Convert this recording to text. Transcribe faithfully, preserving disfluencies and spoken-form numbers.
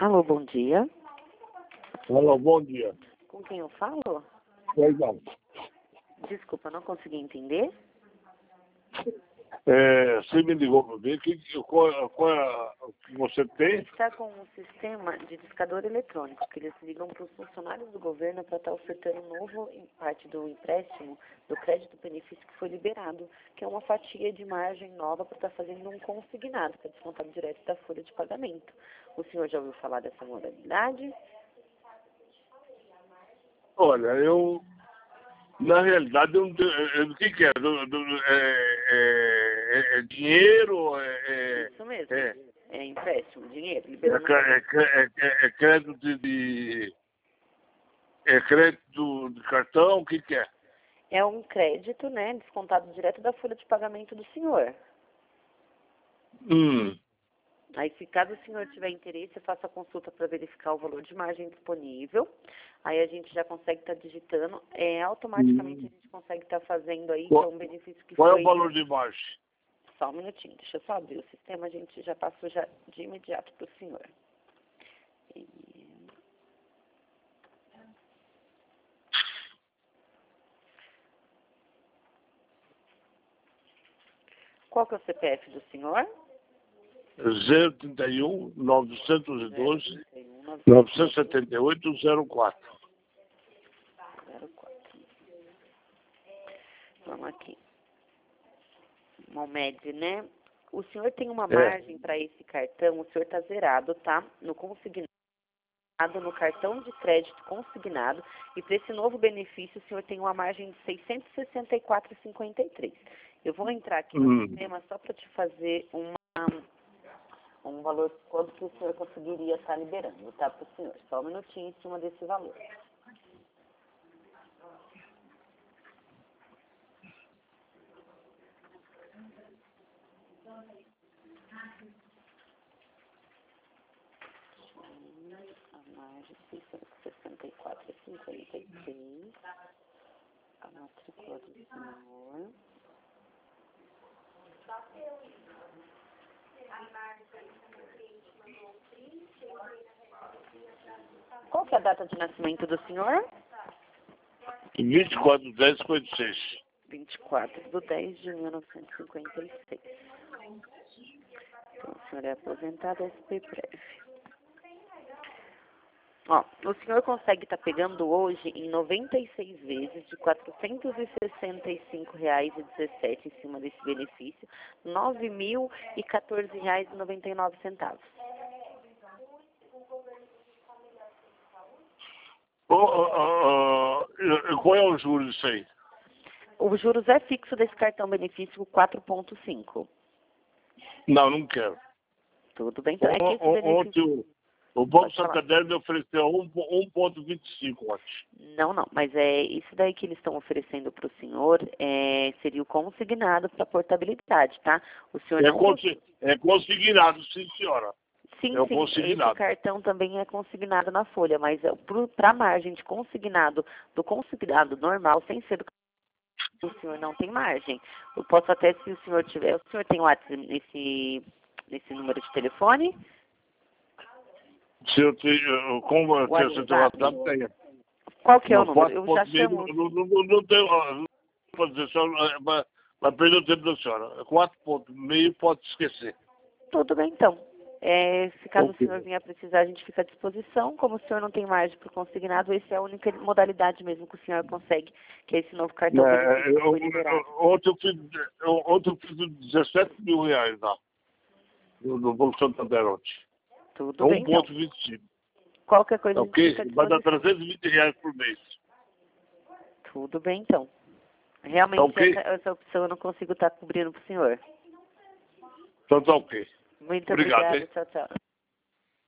Alô, bom dia. Alô, bom dia. Com quem eu falo? Pois não. Desculpa, não consegui entender. É, você me ligou para ver que, que- qual, qual é o que você tem? Está com um sistema de discador eletrônico, que eles ligam para os funcionários do governo para estar ofertando um novo em parte do empréstimo, do crédito benefício que foi liberado, que é uma fatia de margem nova para estar fazendo um consignado, para descontar direto da folha de pagamento. O senhor já ouviu falar dessa modalidade? Olha, eu, na realidade, eu não tenho, é, é, o que que é? Do- do- é, é- é- é dinheiro? É, é, Isso mesmo. é, É empréstimo, dinheiro, é, liberando. cre- é, cre- é- é- é crédito de, de- é crédito de cartão? O que que é? É um crédito, né, descontado direto da folha de pagamento do senhor. Hum. Aí, se caso o senhor tiver interesse, faça a consulta para verificar o valor de margem disponível. Aí a gente já consegue estar digitando. É, automaticamente Hum. a gente consegue estar fazendo aí, que é Qual, um benefício que qual é foi... o valor de margem? Só um minutinho, deixa eu só abrir o sistema, a gente já passou já de imediato para o senhor. E... Qual que é o C P F do senhor? zero trinta e um, novecentos e doze, zero trinta e um, novecentos e setenta e oito, zero quatro. zero quatro. Vamos aqui. Momed, né? O senhor tem uma É. margem para esse cartão, o senhor está zerado, tá? No consignado, no cartão de crédito consignado, e para esse novo benefício o senhor tem uma margem de seiscentos e sessenta e quatro reais e cinquenta e três centavos. Eu vou entrar aqui no Hum. sistema só para te fazer uma, um valor, quanto que o senhor conseguiria estar liberando, tá, para o senhor? Só um minutinho em cima desse valor. A margem seiscentos e sessenta e quatro reais e cinquenta e três. A matrícula do senhor. Qual que é a data de nascimento do senhor? vinte e quatro de dez de cinquenta e seis. vinte e quatro de dez de mil novecentos e cinquenta e seis. Então, o senhor é aposentado S P Prev. Ó, o senhor consegue estar pegando hoje em noventa e seis vezes de quatrocentos e sessenta e cinco reais e dezessete centavos em cima desse benefício, nove mil e quatorze reais e noventa e nove centavos. Oh, oh, oh, oh, qual é o juros disso aí? O juros é fixo desse cartão benefício quatro ponto cinco. Não, não quero. Tudo bem, então é que esse O- o- benefício... Ontem o, o Banco Pode falar. Santander me ofereceu um vírgula vinte e cinco ontem. Não, não, mas é isso daí que eles estão oferecendo para o senhor, é, seria o consignado para portabilidade, tá? O senhor É, não... consi- é consignado, sim, senhora. Sim, É o sim, consignado. esse cartão também é consignado na folha, mas para a margem de consignado, do consignado normal, sem ser do o senhor não tem margem. Eu posso até, se o senhor tiver, o senhor tem WhatsApp nesse, nesse número de telefone? Se eu tenho, como eu tenho seu WhatsApp. WhatsApp, tenho. Qual que é o Não número? pode, Eu já pode chamo... não, não, não, não tenho, ó, não pode dizer, só, mas, mas perdeu o tempo da senhora. Quatro pontos, meio pode esquecer. Tudo bem, então. É, se caso Ok. o senhor venha precisar, a gente fica à disposição. Como o senhor não tem margem para o consignado, essa é a única modalidade mesmo que o senhor consegue, que é esse novo cartão É, benefício que eu, foi liberado. eu, ontem eu fiz, eu, ontem eu fiz dezessete mil reais lá, no, no Banco Santander ontem. Tudo bem, então. um vírgula vinte e cinco. Qualquer coisa a gente Ok? fica à Vai dar disposição. trezentos e vinte reais por mês. Tudo bem, então. Realmente, Ok? essa, essa opção eu não consigo estar cobrindo para o senhor. Então tá ok. Muito Obrigado, obrigada. hein? Tchau, tchau.